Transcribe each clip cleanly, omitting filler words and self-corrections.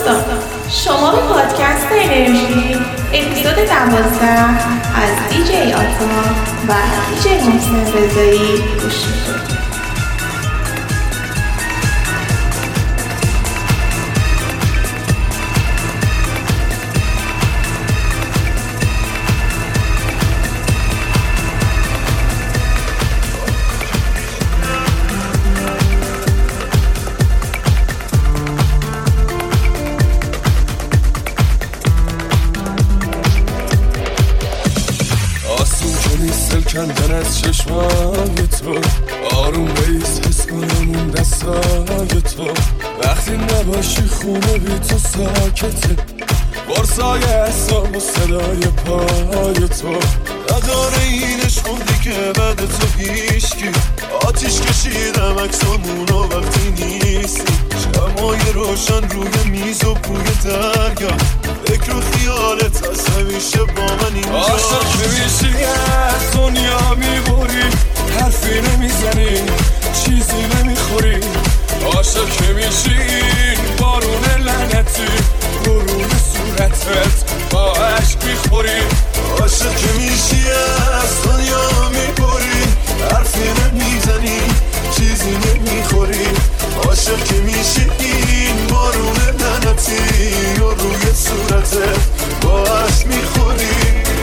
دوستان، شما به پادکست انرژی اپیزود 12 از دیجی آتا و دیجی محسن رضایی گوش می‌کنید. کندن از چشمای تو آروم بیس حس کنم اون دستای تو وقتی نباشی خونه بی تو ساکته برسای احساب و صدای پای تو نداره اینش خوندی که بعد تو هیشکی آتیش کشیدم عکسامونو وقتی نیستی شمای روشن روی میز و بوی دریا فکر و خیالت از همیشه با من اینجا عاشق که میشی از دنیا میبری حرفی نمیزنی چیزی نمیخوری عاشق که میشی بارون لعنتی برون صورتت با عشق میخوری عاشق که میشی از دنیا میبری حرفی نمیزنی چیزی نمیخوری عاشق که میشی این بارون لعنتی و روی صورتت با عشق میخوری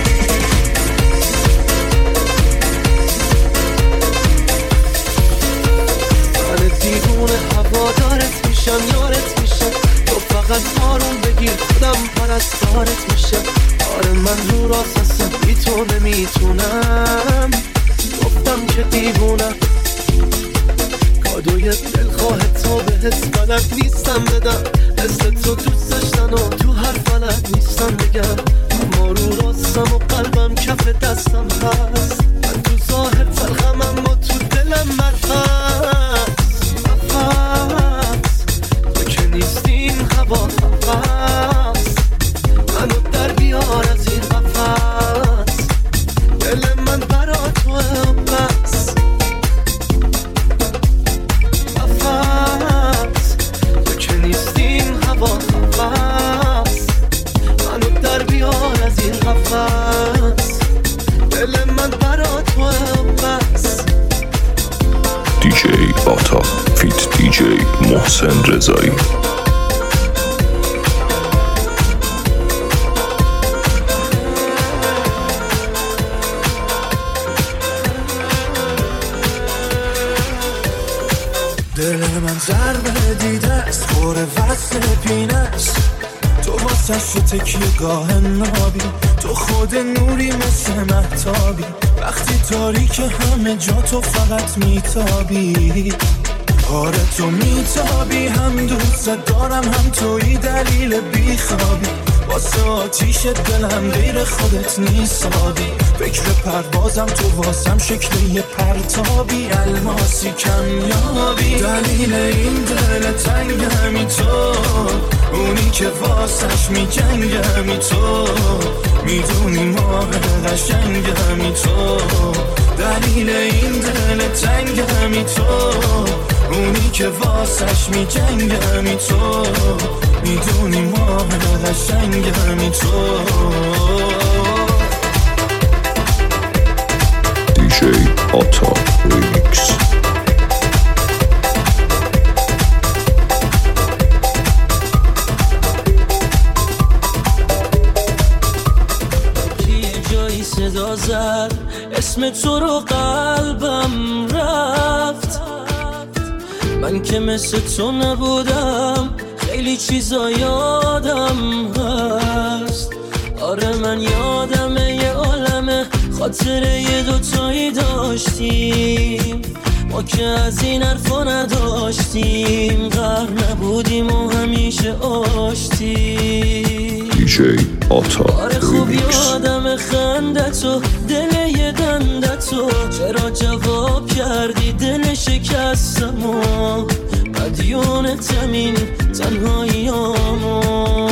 دیوونه هوادارت میشم یارت میشم تو فقط آروم بگیر خودم پرستارت میشم آره من رو راست هستم بی تو نمیتونم گفتم که دیوونم کادوی دلخواه تو بهت بلد نیستم بدم مثل تو دوست داشتن و تو هر فلد نیستم بگم اما رو راستم و قلبم کف دستم هست من تو ظاهر تلخم اما تو دلم مرفت تو که نیستین هوا قفص منو در بیار از این قفص دل من برا توه بس قفص تو که نیستین هوا قفص منو در بیار از این قفص دل من برا توه بس دیجی آتا فیت دیجی محسن رضایی دل من ضربه دیده است خوره وصل پینه است تو واسه شو تکیه گاه نابی تو خود نوری مثل مهتابی وقتی تاریک همه جا تو فقط میتابی آره تو میتابی هم دوست دارم هم توی دلیل بیخوابی واسه آتیش دلم غیر خودت نیستابی فکر پروازم تو واسم شکل یه پرتابی الماسی کمیابی دلیل این دل تنگ همی تو اونی که واسش میجنگ همی تو میدونی ما قشنگ همی تو دلیل این دل تنگ همی تو اونی که واسش میجنگ همی تو میدونی ما قشنگ همی تو دیجی آتا ریمیکس صدا زد اسم تو رو قلبم رفت من که مثل تو نبودم خیلی چیزا یادم هست آره من یادمه یه عالمه خاطره یه دوتایی داشتیم ما که از این حرفا نداشتیم غر نبودیم و همیشه آشتیم دیجی آتا آره خوب ریمیکس یادم خندتو دل یه دندتو چرا جواب کردی دل شکستمو مدیونتم این تنهاییامو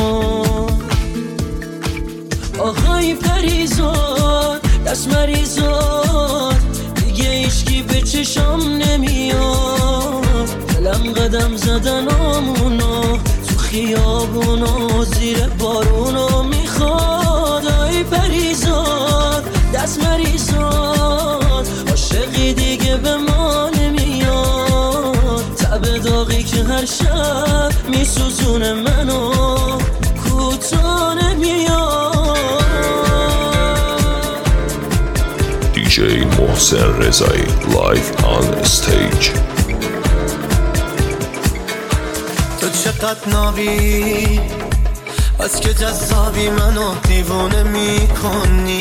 آهای پریزاد دست مریزاد دیگه ایشکی به چشم نمیاد دلم قدم زدن آمونو تو خیابونو زیر بارونو میخواد ای پریزاد دست مریزاد عاشقی دیگه به ما نمیاد تب داغی که هر شب میسوزونه منو کوتا نمیاد DJ محسن رضایی live on stage. تو چقدر نابی از که جذابی منو دیوونه میکنی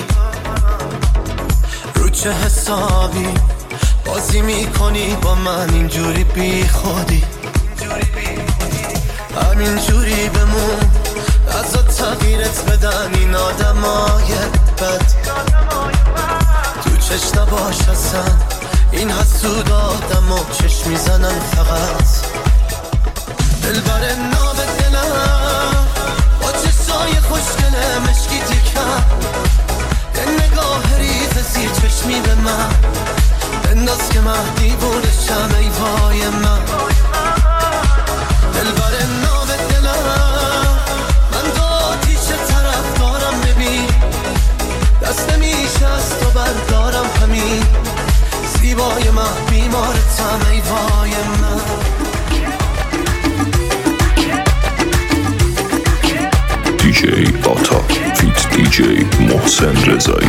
رو چه حسابی بازی میکنی با من اینجوری بی خودی همینجوری بمون ازا تغییرت بدن این آدمای بد تو چشم نباش اصلا این حسود آدم و چشم میزنن فقط دلبر ناب دلم با چشای خوشگله مشکی تکم یه نگاه ریز زیر چشمی به من بنداز که من دیوونشم ای وای من دلبر ناب دلم من دو آتیش طرف دارم ببین دست نمیشه از تو بردارم همین زیبای من بیمارتم ای وای من DJ آتا فیت DJ محسن رضایی.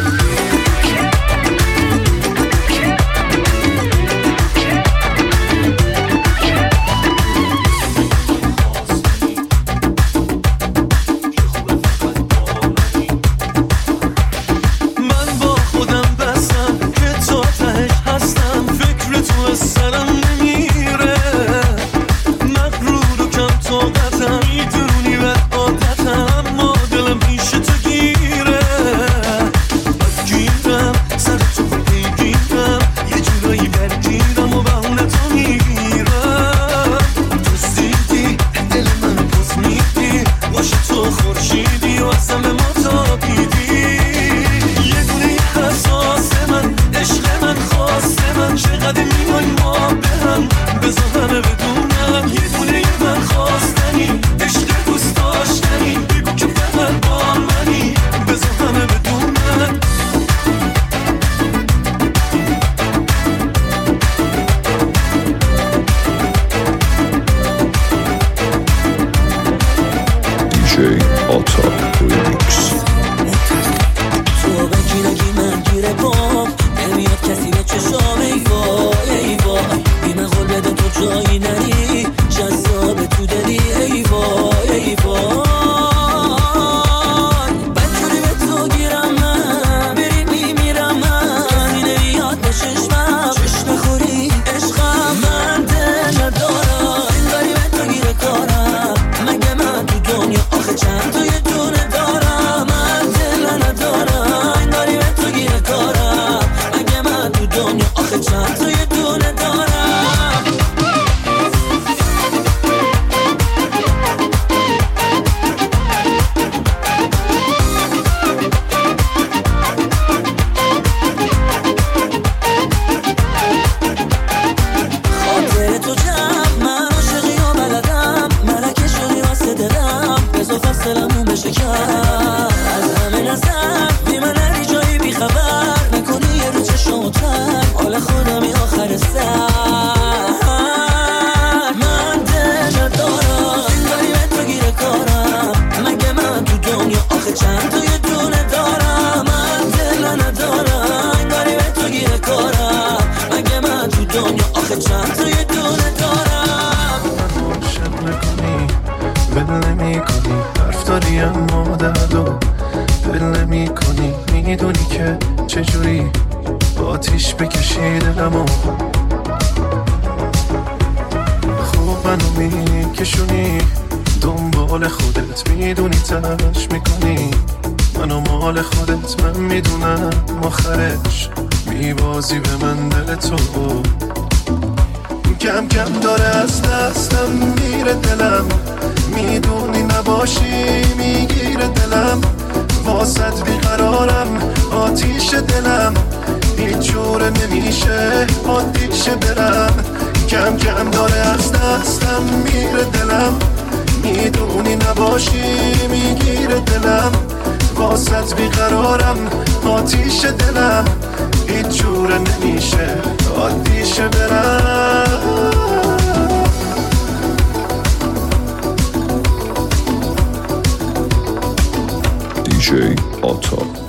کم کم داره از دستم میره دلم میدونی نباشی میگیره دلم واسط بیقرارم آتیش دلم هیچ جور نمیشه عادیشه برم کم کم داره از دستم میره دلم میدونی نباشی میگیره دلم، واسط بیقرارم آتیش دلم، هیچ جوره نمیشه عادیشه برم. DJ Ata.